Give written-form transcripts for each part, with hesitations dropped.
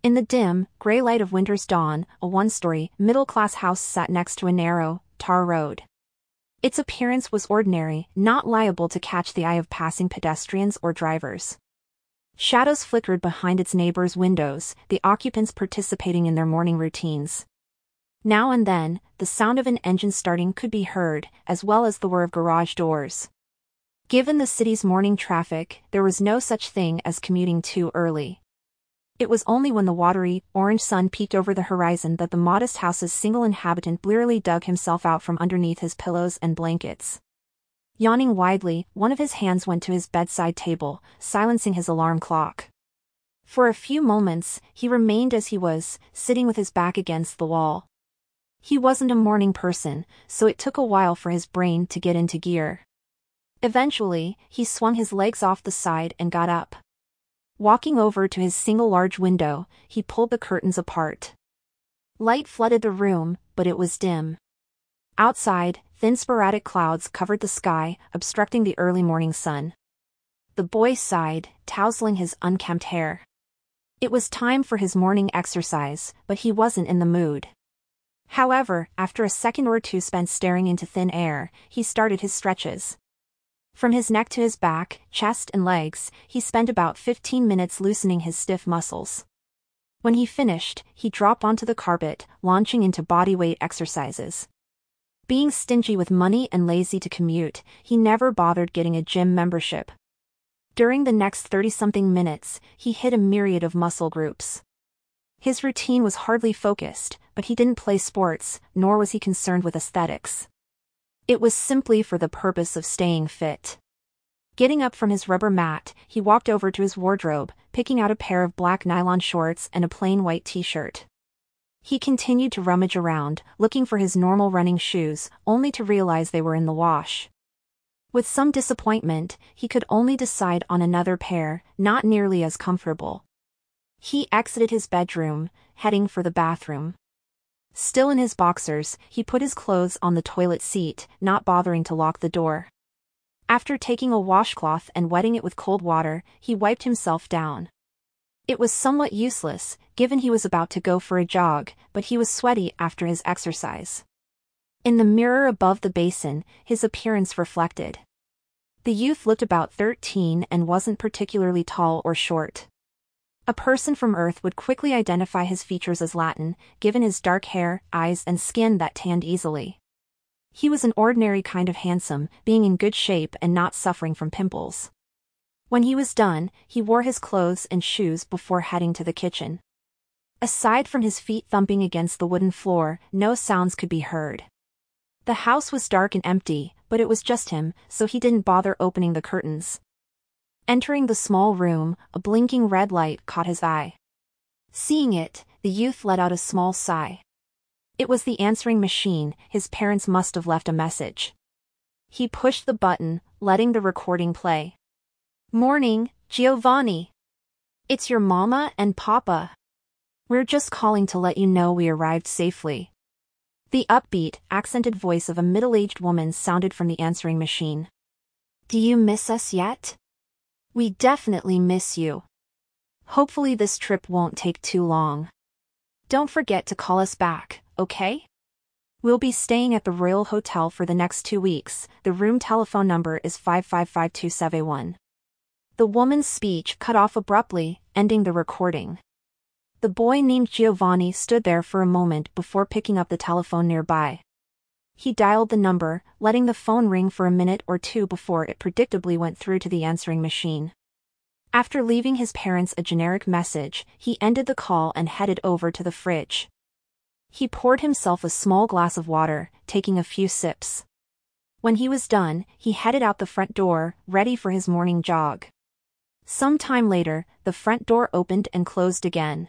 In the dim, gray light of winter's dawn, a one-story, middle-class house sat next to a narrow, tar road. Its appearance was ordinary, not liable to catch the eye of passing pedestrians or drivers. Shadows flickered behind its neighbors' windows, the occupants participating in their morning routines. Now and then, the sound of an engine starting could be heard, as well as the whir of garage doors. Given the city's morning traffic, there was no such thing as commuting too early. It was only when the watery, orange sun peeked over the horizon that the modest house's single inhabitant blearily dug himself out from underneath his pillows and blankets. Yawning widely, one of his hands went to his bedside table, silencing his alarm clock. For a few moments, he remained as he was, sitting with his back against the wall. He wasn't a morning person, so it took a while for his brain to get into gear. Eventually, he swung his legs off the side and got up. Walking over to his single large window, he pulled the curtains apart. Light flooded the room, but it was dim. Outside, thin sporadic clouds covered the sky, obstructing the early morning sun. The boy sighed, tousling his unkempt hair. It was time for his morning exercise, but he wasn't in the mood. However, after a second or two spent staring into thin air, he started his stretches. From his neck to his back, chest and legs, he spent about 15 minutes loosening his stiff muscles. When he finished, he dropped onto the carpet, launching into bodyweight exercises. Being stingy with money and lazy to commute, he never bothered getting a gym membership. During the next 30-something minutes, he hit a myriad of muscle groups. His routine was hardly focused, but he didn't play sports, nor was he concerned with aesthetics. It was simply for the purpose of staying fit. Getting up from his rubber mat, he walked over to his wardrobe, picking out a pair of black nylon shorts and a plain white t-shirt. He continued to rummage around, looking for his normal running shoes, only to realize they were in the wash. With some disappointment, he could only decide on another pair, not nearly as comfortable. He exited his bedroom, heading for the bathroom. Still in his boxers, he put his clothes on the toilet seat, not bothering to lock the door. After taking a washcloth and wetting it with cold water, he wiped himself down. It was somewhat useless, given he was about to go for a jog, but he was sweaty after his exercise. In the mirror above the basin, his appearance reflected. The youth looked about 13 and wasn't particularly tall or short. A person from Earth would quickly identify his features as Latin, given his dark hair, eyes and skin that tanned easily. He was an ordinary kind of handsome, being in good shape and not suffering from pimples. When he was done, he wore his clothes and shoes before heading to the kitchen. Aside from his feet thumping against the wooden floor, no sounds could be heard. The house was dark and empty, but it was just him, so he didn't bother opening the curtains. Entering the small room, a blinking red light caught his eye. Seeing it, the youth let out a small sigh. It was the answering machine. His parents must have left a message. He pushed the button, letting the recording play. "Morning, Giovanni. It's your mama and papa. We're just calling to let you know we arrived safely." The upbeat, accented voice of a middle-aged woman sounded from the answering machine. "Do you miss us yet? We definitely miss you. Hopefully this trip won't take too long. Don't forget to call us back, okay? We'll be staying at the Royal Hotel for the next 2 weeks. The room telephone number is 555-271. The woman's speech cut off abruptly, ending the recording. The boy named Giovanni stood there for a moment before picking up the telephone nearby. He dialed the number, letting the phone ring for a minute or two before it predictably went through to the answering machine. After leaving his parents a generic message, he ended the call and headed over to the fridge. He poured himself a small glass of water, taking a few sips. When he was done, he headed out the front door, ready for his morning jog. Some time later, the front door opened and closed again.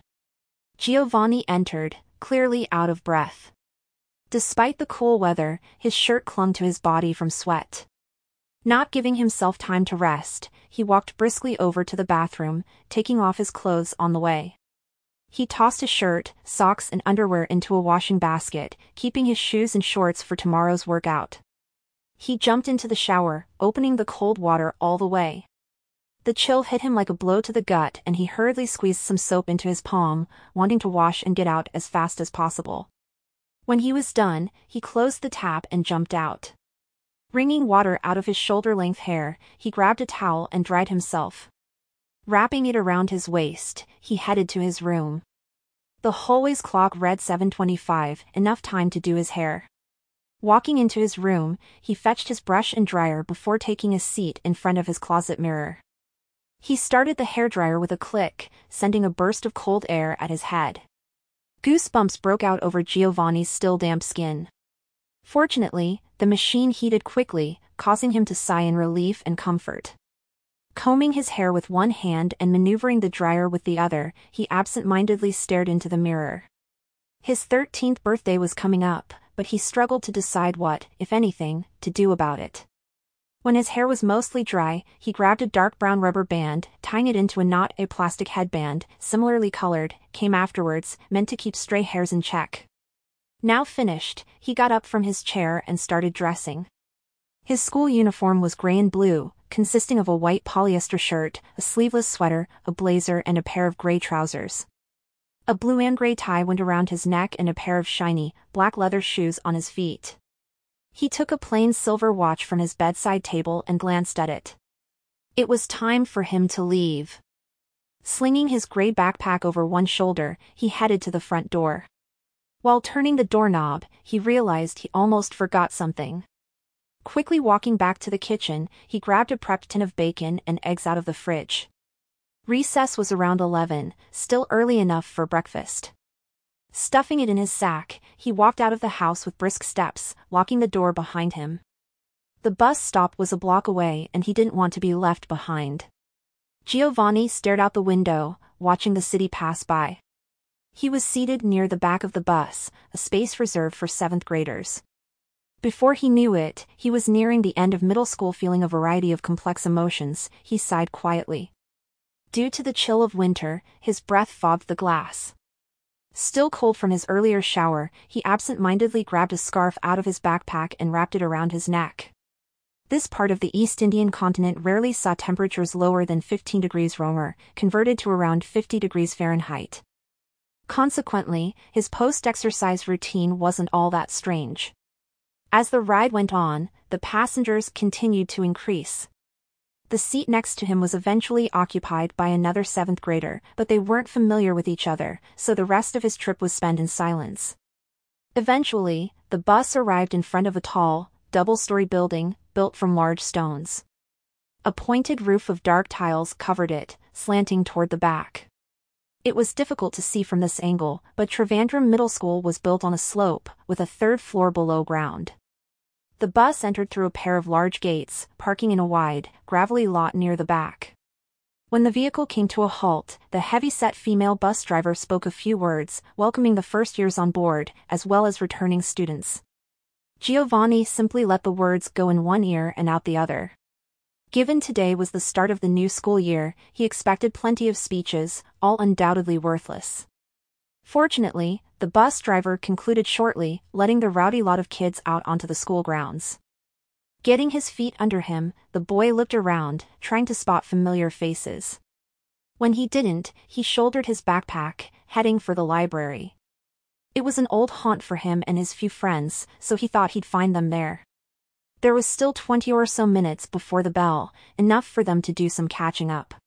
Giovanni entered, clearly out of breath. Despite the cool weather, his shirt clung to his body from sweat. Not giving himself time to rest, he walked briskly over to the bathroom, taking off his clothes on the way. He tossed his shirt, socks and underwear into a washing basket, keeping his shoes and shorts for tomorrow's workout. He jumped into the shower, opening the cold water all the way. The chill hit him like a blow to the gut and he hurriedly squeezed some soap into his palm, wanting to wash and get out as fast as possible. When he was done, he closed the tap and jumped out. Wringing water out of his shoulder-length hair, he grabbed a towel and dried himself. Wrapping it around his waist, he headed to his room. The hallway's clock read 7:25, enough time to do his hair. Walking into his room, he fetched his brush and dryer before taking a seat in front of his closet mirror. He started the hairdryer with a click, sending a burst of cold air at his head. Goosebumps broke out over Giovanni's still damp skin. Fortunately, the machine heated quickly, causing him to sigh in relief and comfort. Combing his hair with one hand and maneuvering the dryer with the other, he absent-mindedly stared into the mirror. His 13th birthday was coming up, but he struggled to decide what, if anything, to do about it. When his hair was mostly dry, he grabbed a dark brown rubber band, tying it into a knot. A plastic headband, similarly colored, came afterwards, meant to keep stray hairs in check. Now finished, he got up from his chair and started dressing. His school uniform was gray and blue, consisting of a white polyester shirt, a sleeveless sweater, a blazer and a pair of gray trousers. A blue and gray tie went around his neck and a pair of shiny, black leather shoes on his feet. He took a plain silver watch from his bedside table and glanced at it. It was time for him to leave. Slinging his gray backpack over one shoulder, he headed to the front door. While turning the doorknob, he realized he almost forgot something. Quickly walking back to the kitchen, he grabbed a prepped tin of bacon and eggs out of the fridge. Recess was around 11, still early enough for breakfast. Stuffing it in his sack, he walked out of the house with brisk steps, locking the door behind him. The bus stop was a block away and he didn't want to be left behind. Giovanni stared out the window, watching the city pass by. He was seated near the back of the bus, a space reserved for 7th graders. Before he knew it, he was nearing the end of middle school. Feeling a variety of complex emotions, he sighed quietly. Due to the chill of winter, his breath fogged the glass. Still cold from his earlier shower, he absent-mindedly grabbed a scarf out of his backpack and wrapped it around his neck. This part of the East Indian continent rarely saw temperatures lower than 15 degrees Romer, converted to around 50 degrees Fahrenheit. Consequently, his post-exercise routine wasn't all that strange. As the ride went on, the passengers continued to increase. The seat next to him was eventually occupied by another 7th grader, but they weren't familiar with each other, so the rest of his trip was spent in silence. Eventually, the bus arrived in front of a tall, double-story building, built from large stones. A pointed roof of dark tiles covered it, slanting toward the back. It was difficult to see from this angle, but Trivandrum Middle School was built on a slope, with a 3rd floor below ground. The bus entered through a pair of large gates, parking in a wide, gravelly lot near the back. When the vehicle came to a halt, the heavy-set female bus driver spoke a few words, welcoming the first years on board, as well as returning students. Giovanni simply let the words go in one ear and out the other. Given today was the start of the new school year, he expected plenty of speeches, all undoubtedly worthless. Fortunately, the bus driver concluded shortly, letting the rowdy lot of kids out onto the school grounds. Getting his feet under him, the boy looked around, trying to spot familiar faces. When he didn't, he shouldered his backpack, heading for the library. It was an old haunt for him and his few friends, so he thought he'd find them there. There was still 20 or so minutes before the bell, enough for them to do some catching up.